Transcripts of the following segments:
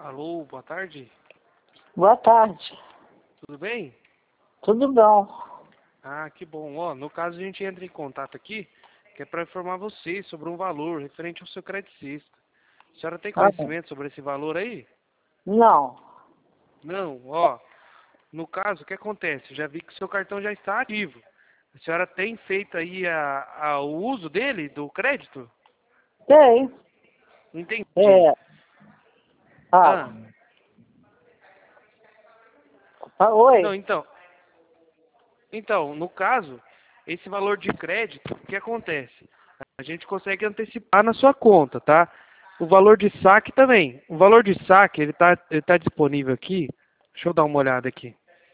Alô, boa tarde. Boa tarde. Tudo bem? Tudo bom? Ah, que bom. Ó, no caso a gente entra em contato aqui, que é para informar você sobre um valor referente ao seu crédito. A senhora tem Ah, conhecimento sobre esse valor aí? não. Não, ó. No caso, o que acontece? Eu já vi que o seu cartão já está ativo. A senhora tem feito aí o uso dele, do crédito? Tem. Entendi. É. Fala. Ah, não, Oi. então, no caso, esse valor de crédito, o que acontece? A gente consegue antecipar na sua conta, tá? O valor de saque também. O valor de saque, ele tá disponível aqui. Deixa eu dar uma olhada aqui.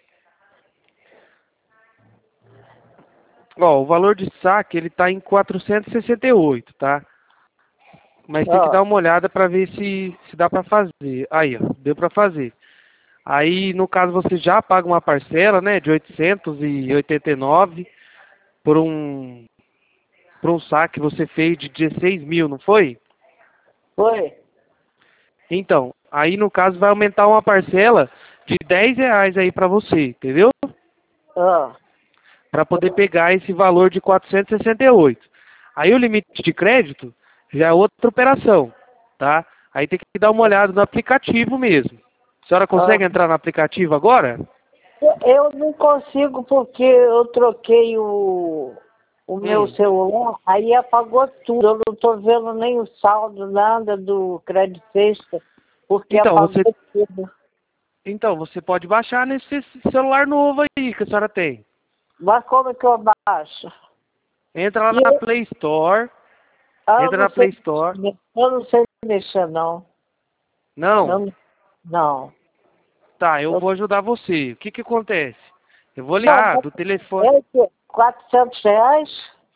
Ó, o valor de saque, ele tá em 468, tá? Mas tem que Ah, dar uma olhada para ver se dá para fazer. Aí, ó, deu para fazer. Aí, no caso, você já paga uma parcela, né, de 889 por um saque que você fez de 16 mil, não foi? oi. Então, aí no caso vai aumentar uma parcela de R$ 10 aí para você, entendeu? Ah, Para poder pegar esse valor de 468. Aí o limite de crédito já é outra operação, tá? Aí tem que dar uma olhada no aplicativo mesmo. A senhora ah. consegue entrar no aplicativo agora? Eu não consigo porque eu troquei o meu Hum. celular, aí apagou tudo. Eu não estou vendo nem o saldo, nada do Credit Sexta, porque Então, apagou você, tudo. então, você pode baixar nesse celular novo aí que a senhora tem. Mas como é que eu baixo? Entra lá E na eu, Play Store. eu Entra não na sei, Play Store. eu não sei mexer, não. Não. Eu, não. Tá, eu Eu, vou ajudar você. O que que acontece? Eu vou não, ligar do telefone. é que R$ 400?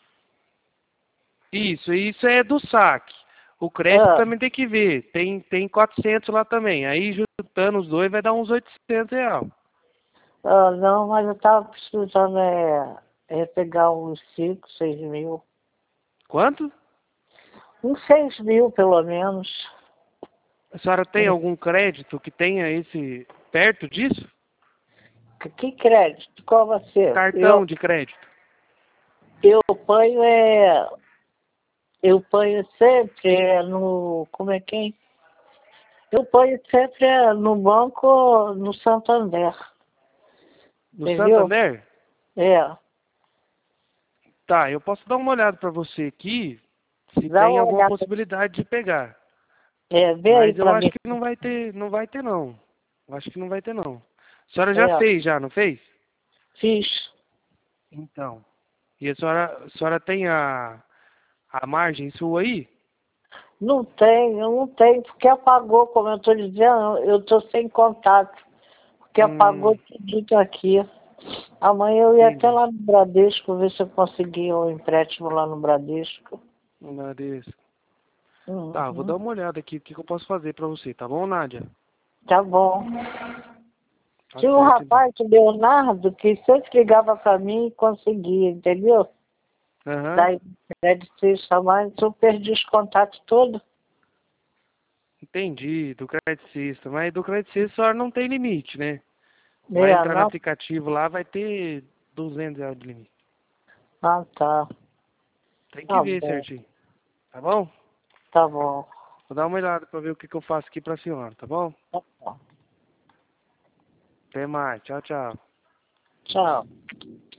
Isso é do saque. O crédito Ah, também tem que ver. Tem 400 lá também. Aí juntando os dois vai dar uns R$ 800. não, mas eu estava precisando pegar uns 5, 6 mil. Quanto? Uns 6 mil, pelo menos. A senhora tem algum crédito que tenha esse perto disso? Que crédito? Qual vai ser? Cartão de crédito. Eu ponho, eu ponho sempre no, como é que é? Eu ponho sempre no banco, no Santander, No entendeu? Santander? É, Tá, eu posso dar uma olhada para você aqui se dá tem uma alguma olhada, possibilidade de pegar. vê aí Mas eu pra acho mim. que não vai ter não. Eu acho que não vai ter não. A senhora já É, fez, já, não fez? fiz. Então. E a senhora tem a margem sua aí? Não tem, eu não tenho, porque apagou, como eu estou dizendo, eu estou sem contato, porque apagou tudo aqui. Amanhã eu ia até Entendi. lá no Bradesco, ver se eu conseguia um empréstimo lá no Bradesco. Agradeço. Tá, vou dar Uhum. uma olhada aqui o que que eu posso fazer pra você, tá bom, Nádia? Tá bom. Tá Tinha um certo então. rapaz, o Leonardo, que sempre ligava para mim e conseguia, entendeu? Aham, Daí, de chamar, eu perdi os contatos todos. entendi, do Credicista. Mas do Credicista a senhora não tem limite, né? Vai É, entrar no não? aplicativo lá, vai ter R$ 200 de limite. Ah, tá. Tem que Tá ver bom, certinho, tá bom? tá bom. Vou dar uma olhada pra ver o que que eu faço aqui pra senhora, tá bom? Tá bom. Até mais, tchau, tchau. Tchau.